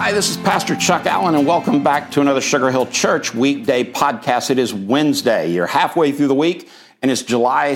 Hi, this is Pastor Chuck Allen, and welcome back to another Sugar Hill Church weekday podcast. It is Wednesday. You're halfway through the week, and it's July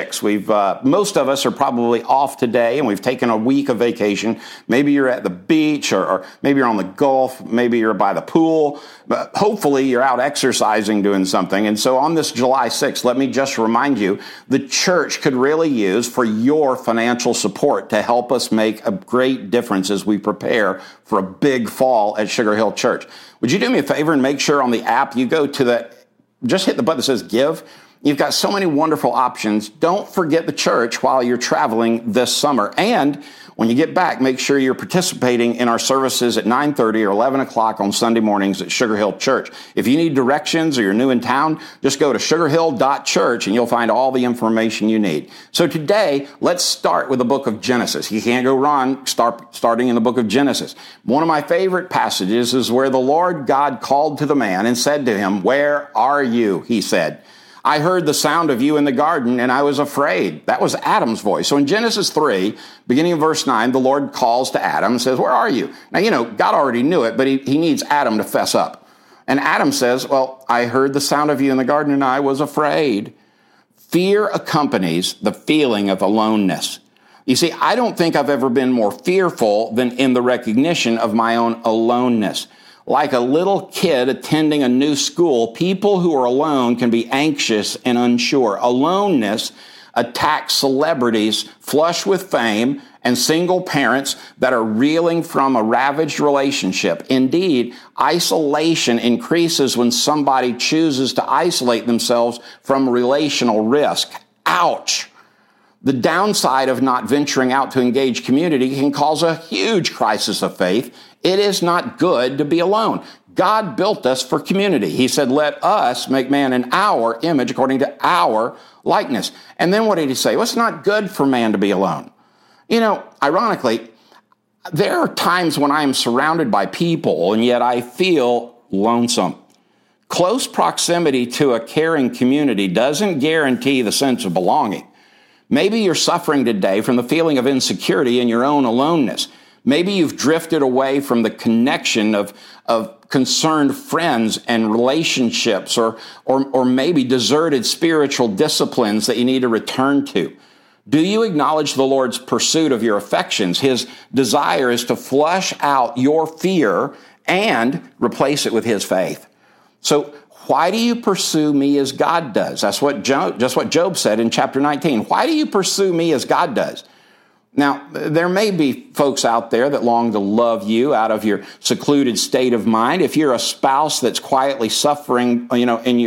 6th. Most of us are probably off today, and we've taken a week of vacation. Maybe you're at the beach, or maybe you're on the Gulf. Maybe you're by the pool. But hopefully, you're out exercising, doing something. And so on this July 6th, let me just remind you, the church could really use for your financial support to help us make a great difference as we prepare for a big fall at Sugar Hill Church. Would you do me a favor and make sure on the app you go to just hit the button that says Give. You've got so many wonderful options. Don't forget the church while you're traveling this summer. And when you get back, make sure you're participating in our services at 9:30 or 11 o'clock on Sunday mornings at Sugar Hill Church. If you need directions or you're new in town, just go to sugarhill.church and you'll find all the information you need. So today, let's start with the book of Genesis. You can't go wrong starting in the book of Genesis. One of my favorite passages is where the Lord God called to the man and said to him, "Where are you?" He said. "I heard the sound of you in the garden, and I was afraid." That was Adam's voice. So in Genesis 3, beginning of verse 9, the Lord calls to Adam and says, "Where are you?" Now, God already knew it, but he needs Adam to fess up. And Adam says, "Well, I heard the sound of you in the garden, and I was afraid." Fear accompanies the feeling of aloneness. You see, I don't think I've ever been more fearful than in the recognition of my own aloneness. Like a little kid attending a new school, people who are alone can be anxious and unsure. Aloneness attacks celebrities flush with fame and single parents that are reeling from a ravaged relationship. Indeed, isolation increases when somebody chooses to isolate themselves from relational risk. Ouch! The downside of not venturing out to engage community can cause a huge crisis of faith. It is not good to be alone. God built us for community. He said, "Let us make man in our image according to our likeness." And then what did he say? Well, it's not good for man to be alone. Ironically, there are times when I am surrounded by people and yet I feel lonesome. Close proximity to a caring community doesn't guarantee the sense of belonging. Maybe you're suffering today from the feeling of insecurity in your own aloneness. Maybe you've drifted away from the connection of concerned friends and relationships, or maybe deserted spiritual disciplines that you need to return to. Do you acknowledge the Lord's pursuit of your affections? His desire is to flush out your fear and replace it with His faith. So why do you pursue me as God does? That's what Job said in chapter 19. Why do you pursue me as God does? Now, there may be folks out there that long to love you out of your secluded state of mind. If you're a spouse that's quietly suffering, in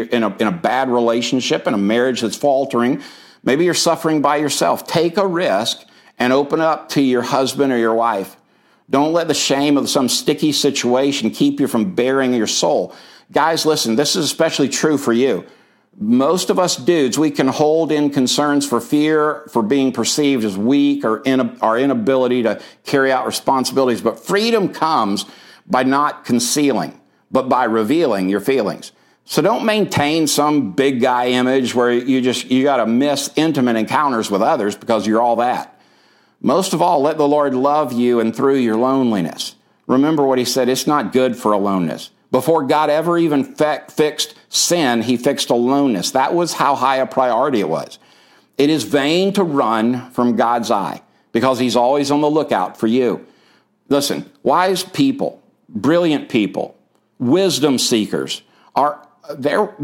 a bad relationship, in a marriage that's faltering, maybe you're suffering by yourself. Take a risk and open up to your husband or your wife. Don't let the shame of some sticky situation keep you from bearing your soul. Guys, listen, this is especially true for you. Most of us dudes, we can hold in concerns for fear, for being perceived as weak, or our inability to carry out responsibilities. But freedom comes by not concealing, but by revealing your feelings. So don't maintain some big guy image where you got to miss intimate encounters with others because you're all that. Most of all, let the Lord love you and through your loneliness. Remember what He said, it's not good for aloneness. Before God ever even fixed sin, He fixed aloneness. That was how high a priority it was. It is vain to run from God's eye because He's always on the lookout for you. Listen, wise people, brilliant people, wisdom seekers, aren't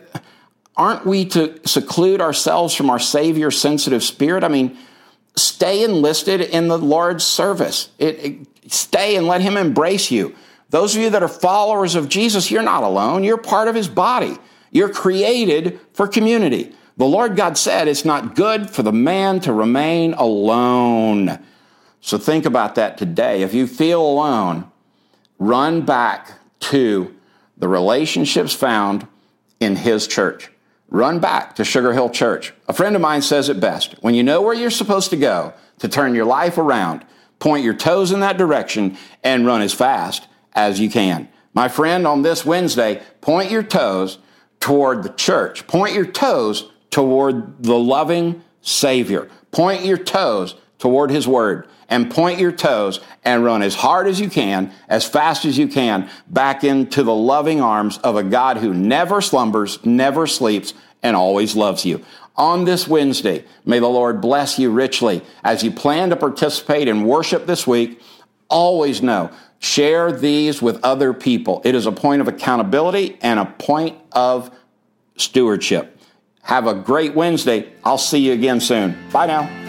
we to seclude ourselves from our Savior's sensitive spirit? Stay enlisted in the Lord's service. Stay and let Him embrace you. Those of you that are followers of Jesus, you're not alone. You're part of His body. You're created for community. The Lord God said it's not good for the man to remain alone. So think about that today. If you feel alone, run back to the relationships found in His church. Run back to Sugar Hill Church. A friend of mine says it best. When you know where you're supposed to go to turn your life around, point your toes in that direction and run as fast as you can. My friend, on this Wednesday, point your toes toward the church. Point your toes toward the loving Savior. Point your toes toward His Word and point your toes and run as hard as you can, as fast as you can, back into the loving arms of a God who never slumbers, never sleeps, and always loves you. On this Wednesday, may the Lord bless you richly. As you plan to participate in worship this week, always know, share these with other people. It is a point of accountability and a point of stewardship. Have a great Wednesday. I'll see you again soon. Bye now.